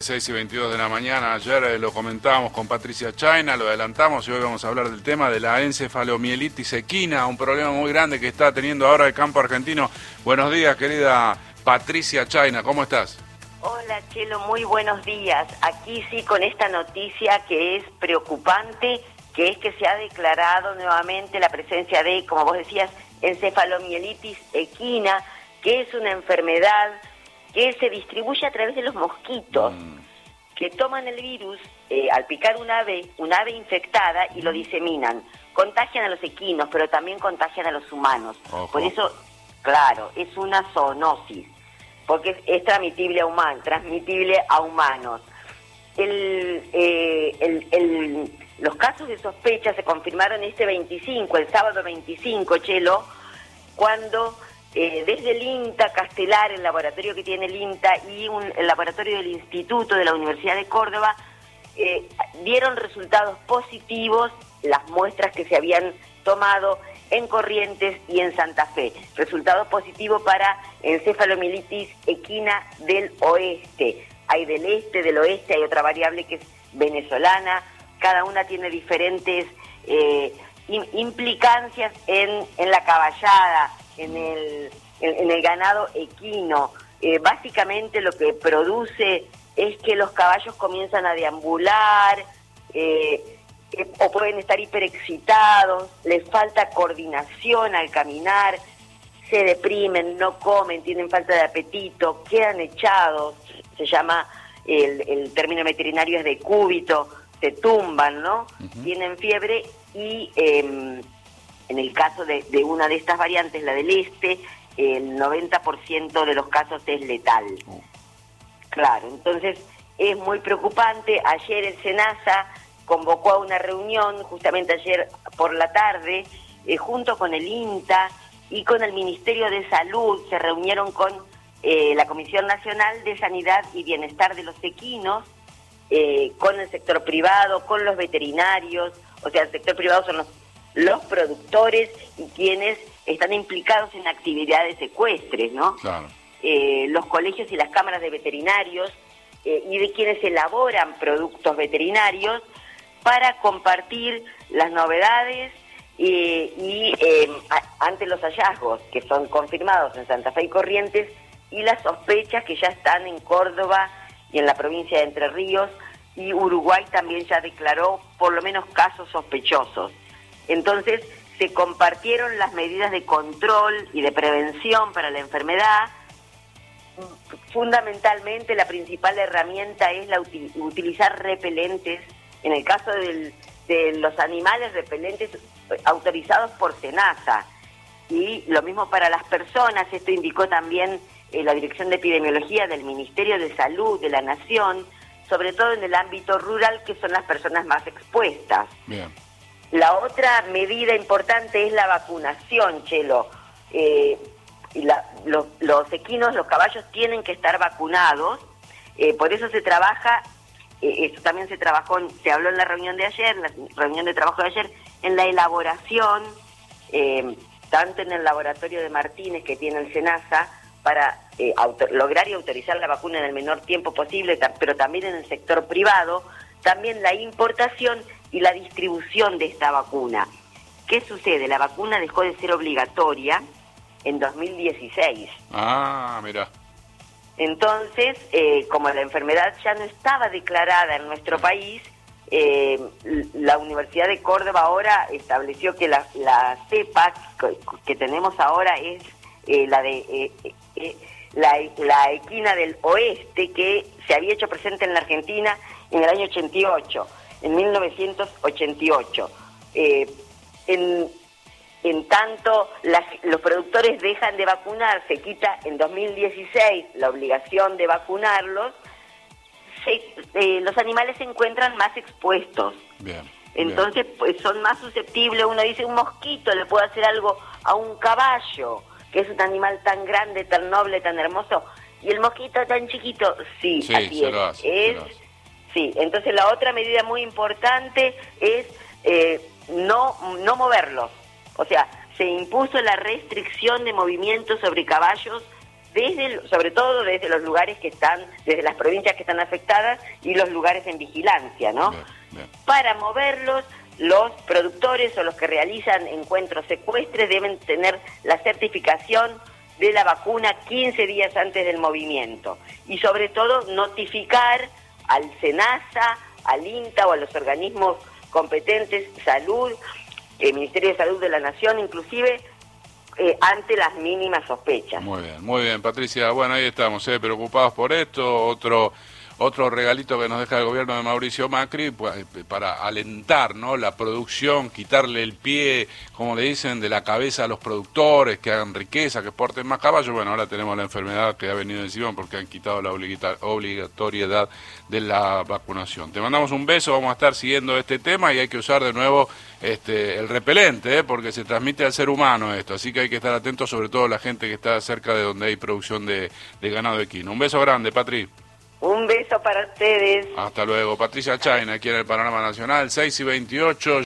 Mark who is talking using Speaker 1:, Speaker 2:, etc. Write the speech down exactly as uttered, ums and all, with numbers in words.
Speaker 1: seis y veintidós de la mañana. Ayer eh, lo comentábamos con Patricia Chayna, lo adelantamos y hoy vamos a hablar del tema de la encefalomielitis equina, un problema muy grande que está teniendo ahora el campo argentino. Buenos días, querida Patricia Chayna, ¿cómo estás?
Speaker 2: Hola, Chelo, muy buenos días. Aquí sí con esta noticia que es preocupante, que es que se ha declarado nuevamente la presencia de, como vos decías, encefalomielitis equina, que es una enfermedad que se distribuye a través de los mosquitos, mm. que toman el virus eh, al picar un ave, un ave infectada y lo diseminan. Contagian a los equinos, pero también contagian a los humanos. Ojo. Por eso, claro, es una zoonosis, porque es, es transmitible a humanos, transmitible a humanos. El, eh, el, el, los casos de sospecha se confirmaron este veinticinco, el sábado veinticinco, Chelo, cuando eh, desde el INTA Castelar, el laboratorio que tiene el INTA, y un, el laboratorio del Instituto de la Universidad de Córdoba, eh, dieron resultados positivos las muestras que se habían tomado en Corrientes y en Santa Fe. Resultados positivos para encefalomielitis equina del oeste. Hay del este, del oeste, hay otra variable que es venezolana. Cada una tiene diferentes eh, implicancias en, en la caballada, en el, en, en el ganado equino. Eh, básicamente lo que produce es que los caballos comienzan a deambular, eh, eh, o pueden estar hiperexcitados, les falta coordinación al caminar, se deprimen, no comen, tienen falta de apetito, quedan echados, se llama, el, el término veterinario es decúbito, se tumban, ¿no? Uh-huh. Tienen fiebre y eh, en el caso de, de una de estas variantes, la del este, el noventa por ciento de los casos es letal. Uh. Claro, entonces es muy preocupante. Ayer el SENASA convocó a una reunión, justamente ayer por la tarde, eh, junto con el INTA y con el Ministerio de Salud, se reunieron con eh, la Comisión Nacional de Sanidad y Bienestar de los Equinos, Eh, con el sector privado, con los veterinarios. O sea, el sector privado son los, los productores y quienes están implicados en actividades ecuestres, ¿no? Claro. Eh, los colegios y las cámaras de veterinarios eh, y de quienes elaboran productos veterinarios para compartir las novedades eh, y eh, a, ante los hallazgos que son confirmados en Santa Fe y Corrientes y las sospechas que ya están en Córdoba y en la provincia de Entre Ríos, y Uruguay también ya declaró por lo menos casos sospechosos. Entonces se compartieron las medidas de control y de prevención para la enfermedad. Fundamentalmente la principal herramienta es la util- utilizar repelentes, en el caso del, de los animales, repelentes autorizados por SENASA, y lo mismo para las personas. Esto indicó también Eh, la Dirección de Epidemiología del Ministerio de Salud de la Nación, sobre todo en el ámbito rural, que son las personas más expuestas. Bien. La otra medida importante es la vacunación, Chelo. Eh, y la, los, los equinos, los caballos tienen que estar vacunados, eh, por eso se trabaja, eh, esto también se trabajó, se habló en la reunión de ayer, en la reunión de trabajo de ayer, en la elaboración, eh, tanto en el laboratorio de Martínez que tiene el SENASA, para eh, auto- lograr y autorizar la vacuna en el menor tiempo posible, ta- pero también en el sector privado, también la importación y la distribución de esta vacuna. ¿Qué sucede? La vacuna dejó de ser obligatoria en dos mil dieciséis.
Speaker 1: Ah, mira.
Speaker 2: Entonces, eh, como la enfermedad ya no estaba declarada en nuestro país, eh, la Universidad de Córdoba ahora estableció que la, la cepa que, que tenemos ahora es eh, la de... Eh, eh, La, la equina del oeste, que se había hecho presente en la Argentina en el año ochenta y ocho, en mil novecientos ochenta y ocho. Eh, en, en tanto las, los productores dejan de vacunar, se quita en dos mil dieciséis la obligación de vacunarlos, se, eh, los animales se encuentran más expuestos. Bien, entonces bien. Pues son más susceptibles. Uno dice, un mosquito le puede hacer algo a un caballo, que es un animal tan grande, tan noble, tan hermoso, y el mosquito tan chiquito, sí,
Speaker 1: sí
Speaker 2: así
Speaker 1: se
Speaker 2: es.
Speaker 1: Lo hace,
Speaker 2: es
Speaker 1: se lo hace.
Speaker 2: Sí, entonces la otra medida muy importante es eh, no, no moverlos. O sea, se impuso la restricción de movimientos sobre caballos desde, sobre todo desde los lugares que están, desde las provincias que están afectadas y los lugares en vigilancia, ¿no?
Speaker 1: Bien, bien.
Speaker 2: Para moverlos, los productores o los que realizan encuentros secuestres deben tener la certificación de la vacuna quince días antes del movimiento. Y sobre todo notificar al SENASA, al INTA o a los organismos competentes, salud, el Ministerio de Salud de la Nación inclusive, eh, ante las mínimas sospechas.
Speaker 1: Muy bien, muy bien, Patricia. Bueno, ahí estamos, eh, preocupados por esto. Otro otro regalito que nos deja el gobierno de Mauricio Macri, pues, para alentar, ¿no?, la producción, quitarle el pie, como le dicen, de la cabeza a los productores, que hagan riqueza, que exporten más caballos. Bueno, ahora tenemos la enfermedad que ha venido encima porque han quitado la obligatoriedad de la vacunación. Te mandamos un beso, vamos a estar siguiendo este tema y hay que usar de nuevo este el repelente, ¿eh?, porque se transmite al ser humano esto, así que hay que estar atentos, sobre todo la gente que está cerca de donde hay producción de, de ganado equino. Un beso grande, Patri.
Speaker 2: Un beso para ustedes.
Speaker 1: Hasta luego. Patricia Chaina, aquí en el Panorama Nacional, seis y veintiocho.